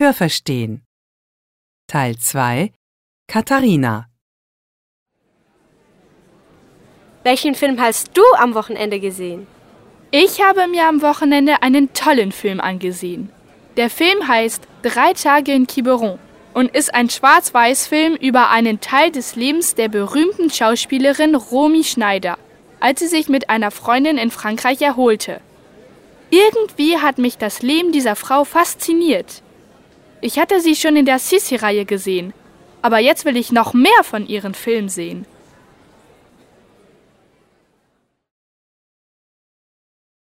Hörverstehen. Teil 2 Katharina. Welchen Film hast du am Wochenende gesehen? Ich habe mir am Wochenende einen tollen Film angesehen. Der Film heißt 3 Tage in Quiberon und ist ein Schwarz-Weiß-Film über einen Teil des Lebens der berühmten Schauspielerin Romy Schneider, als sie sich mit einer Freundin in Frankreich erholte. Irgendwie hat mich das Leben dieser Frau fasziniert. Ich hatte sie schon in der Sissi-Reihe gesehen, aber jetzt will ich noch mehr von ihren Filmen sehen.